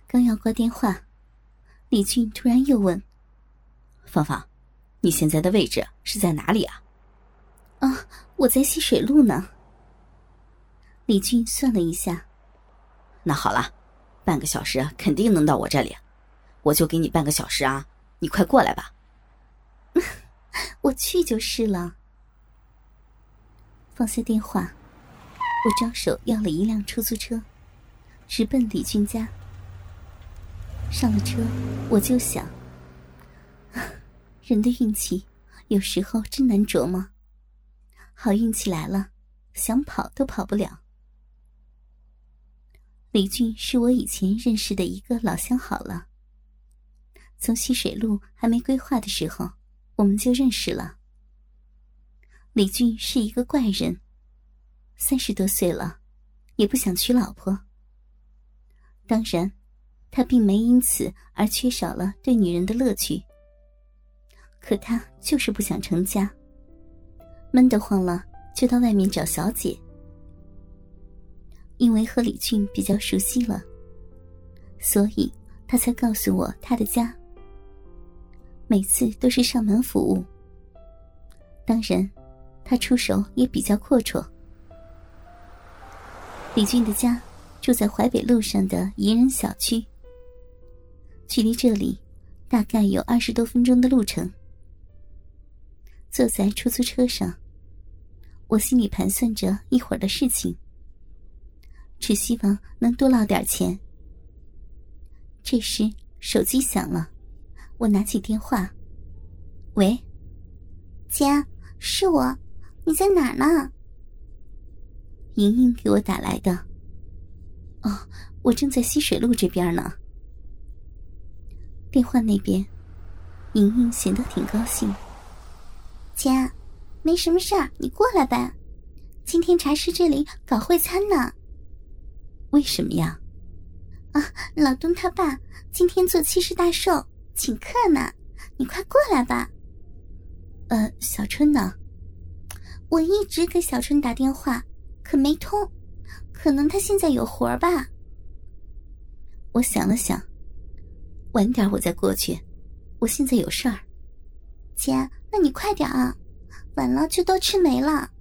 刚要挂电话，李俊突然又问： 芳芳，你现在的位置是在哪里啊？ 啊，我在西水路呢。李俊算了一下， 那好了，半个小时肯定能到我这里，我就给你半个小时啊，你快过来吧。 我去就是了。放下电话，我招手要了一辆出租车，直奔李俊家。上了车，我就想，人的运气有时候真难琢磨，好运气来了，想跑都跑不了。李俊是我以前认识的一个老相好了，从西水路还没规划的时候，我们就认识了。李俊是一个怪人，30多岁了，也不想娶老婆。当然，他并没因此而缺少了对女人的乐趣，可他就是不想成家，闷得慌了就到外面找小姐。因为和李俊比较熟悉了，所以他才告诉我他的家，每次都是上门服务。当然，他出手也比较阔绰。李俊的家住在淮北路上的宜人小区，距离这里大概有20多分钟的路程。坐在出租车上，我心里盘算着一会儿的事情，只希望能多捞点钱。这时手机响了，我拿起电话：喂， 姐，是我，你在哪儿呢？ 莹莹给我打来的。哦，我正在西水路这边呢。电话那边，莹莹显得挺高兴。 姐，没什么事儿，你过来呗。今天茶室这里搞会餐呢。 为什么呀？ 啊，老东他爸今天做70大寿，请客呢，你快过来吧。 小春呢？ 我一直给小春打电话，可没通，可能他现在有活吧。 我想了想，晚点我再过去，我现在有事儿。 姐，那你快点啊，晚了就都吃没了。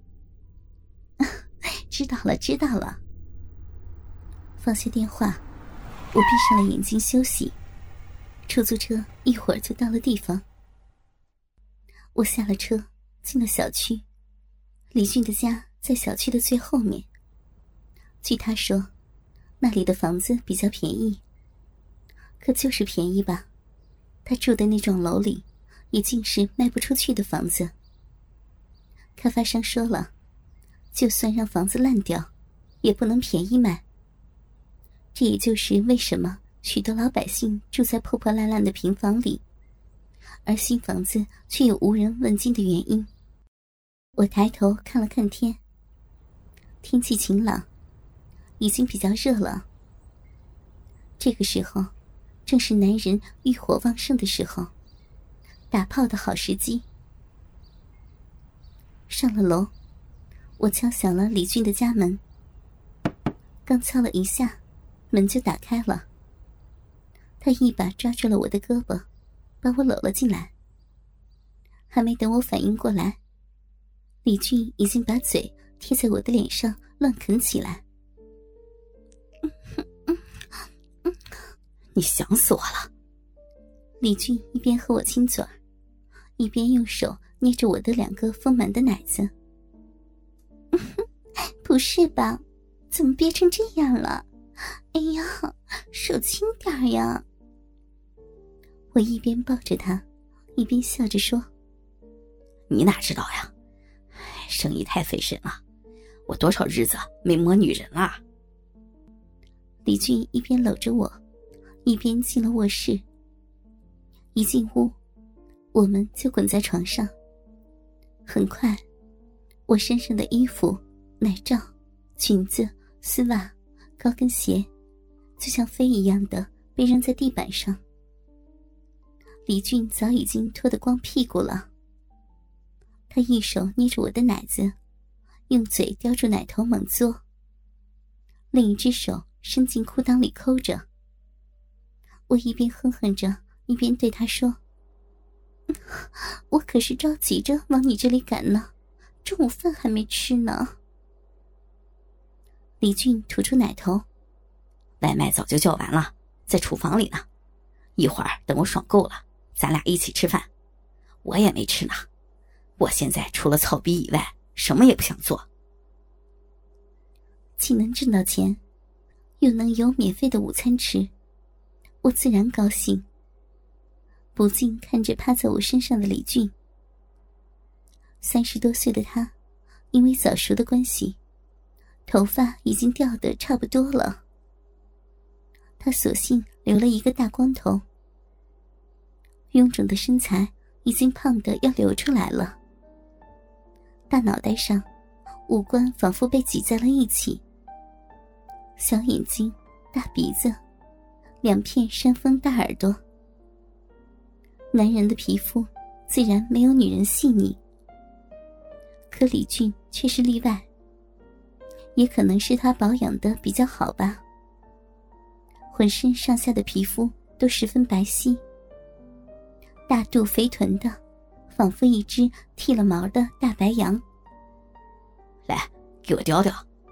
知道了，知道了。放下电话，我闭上了眼睛休息。出租车一会儿就到了地方。我下了车，进了小区。李俊的家在小区的最后面。据他说，那里的房子比较便宜。可就是便宜吧，他住的那幢楼里也竟是卖不出去的房子。开发商说了，就算让房子烂掉，也不能便宜卖。这也就是为什么许多老百姓住在破破烂烂的平房里，而新房子却有无人问津的原因。我抬头看了看天，天气晴朗，已经比较热了。这个时候正是男人欲火旺盛的时候，打炮的好时机。上了楼，我敲响了李俊的家门。刚敲了一下，门就打开了。他一把抓住了我的胳膊，把我搂了进来。还没等我反应过来，李俊已经把嘴贴在我的脸上乱啃起来。 你想死我了。 李俊一边和我亲嘴儿，一边用手捏着我的2个丰满的奶子。 不是吧，怎么憋成这样了？哎呀，手轻点呀。 我一边抱着他，一边笑着说： 你哪知道呀，生意太费神了，我多少日子没摸女人了。 李俊一边搂着我，一边进了卧室。一进屋，我们就滚在床上。很快，我身上的衣服、奶罩、裙子、丝袜、高跟鞋就像飞一样的被扔在地板上。李俊早已经脱得光屁股了。他一手捏着我的奶子，用嘴叼住奶头猛嘬，另一只手伸进裤裆里抠着。 我一边哼哼着，一边对他说：“我可是着急着往你这里赶呢，中午饭还没吃呢。”李俊吐出奶头：“ 外卖早就叫完了，在厨房里呢。一会儿等我爽够了，咱俩一起吃饭。我也没吃呢，我现在除了操逼以外，什么也不想做。” 既能挣到钱，又能有免费的午餐吃，我自然高兴。不禁看着趴在我身上的李俊。30多岁的他，因为早熟的关系，头发已经掉得差不多了。他索性留了一个大光头，臃肿的身材已经胖得要流出来了。大脑袋上，五官仿佛被挤在了一起。小眼睛，大鼻子，两片山峰大耳朵。男人的皮肤自然没有女人细腻，可李俊却是例外，也可能是他保养得比较好吧。浑身上下的皮肤都十分白皙，大肚肥臀的，仿佛一只剃了毛的大白羊。 来，给我叼叼。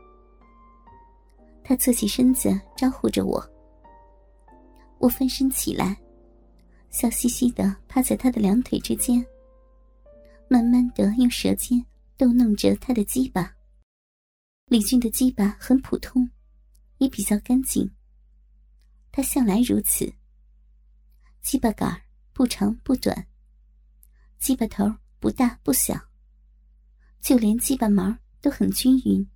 他侧起身子招呼着我。我翻身起来，笑嘻嘻地趴在他的两腿之间，慢慢地用舌尖逗弄着他的鸡巴。李俊的鸡巴很普通，也比较干净，他向来如此。鸡巴杆不长不短，鸡巴头不大不小，就连鸡巴毛都很均匀。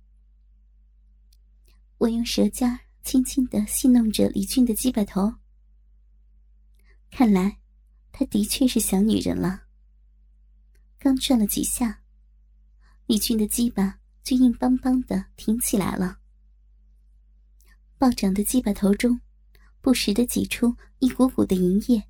我用舌尖轻轻地戏弄着李俊的鸡巴头，看来她的确是小女人了。刚转了几下，李俊的鸡巴就硬邦邦地挺起来了。暴涨的鸡巴头中不时地挤出一股股的银液。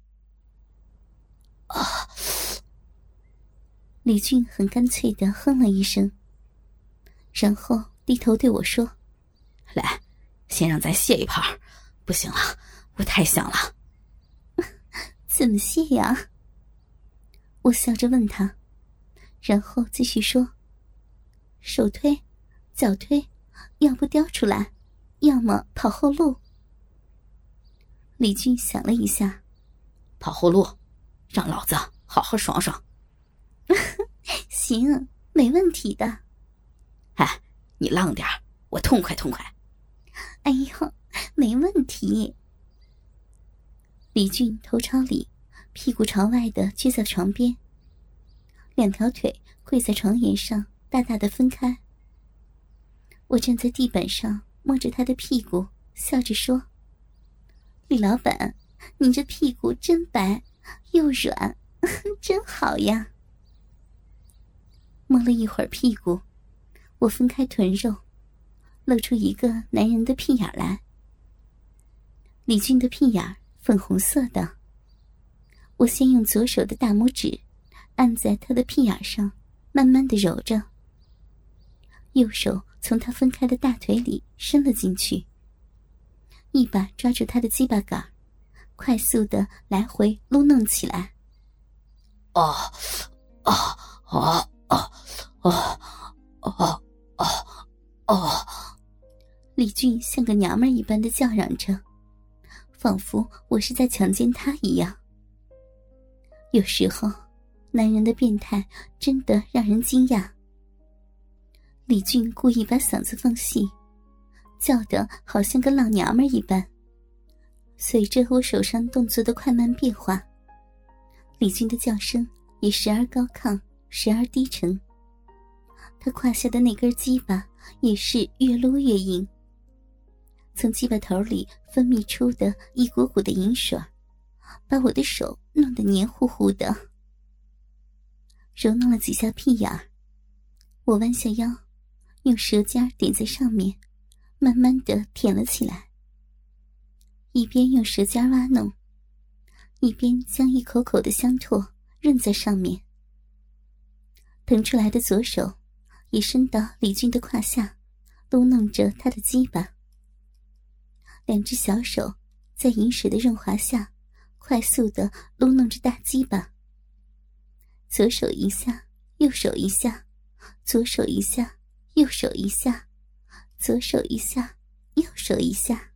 李俊很干脆地哼了一声，然后低头对我说：“ 来，先让咱泄一泡，不行了，我太香了。” 怎么泄呀？我笑着问他，然后继续说：“手推，脚推，要不叼出来，要么跑后路。”李俊想了一下：“ 跑后路，让老子好好爽爽。” 行，没问题的。 哎，你浪点，我痛快痛快。 哎呦，没问题。李俊头朝里，屁股朝外的撅在床边，两条腿跪在床沿上，大大的分开。我站在地板上摸着他的屁股，笑着说：“李老板，你这屁股真白又软，真好呀。”摸了一会儿屁股，我分开臀肉，露出一个男人的屁眼来。李俊的屁眼粉红色的，我先用左手的大拇指按在他的屁眼上，慢慢地揉着，右手从他分开的大腿里伸了进去，一把抓住他的鸡巴杆，快速地来回撸弄起来。 哦哦哦哦哦哦哦哦！ 李俊像个娘们一般的叫嚷着，仿佛我是在强奸他一样。有时候，男人的变态真的让人惊讶。李俊故意把嗓子放细，叫得好像个老娘们一般。随着我手上动作的快慢变化，李俊的叫声也时而高亢，时而低沉。他胯下的那根鸡巴也是越撸越硬，从鸡巴头里分泌出的一股股的银水，把我的手弄得黏糊糊的。揉弄了几下屁眼，我弯下腰，用舌尖点在上面，慢慢地舔了起来，一边用舌尖挖弄，一边将一口口的香唾润在上面。腾出来的左手也伸到李俊的胯下，撸弄着他的鸡巴。两只小手在饮水的润滑下快速地撸弄着大鸡巴。左手一下，右手一下，左手一下，右手一下，左手一下，右手一下。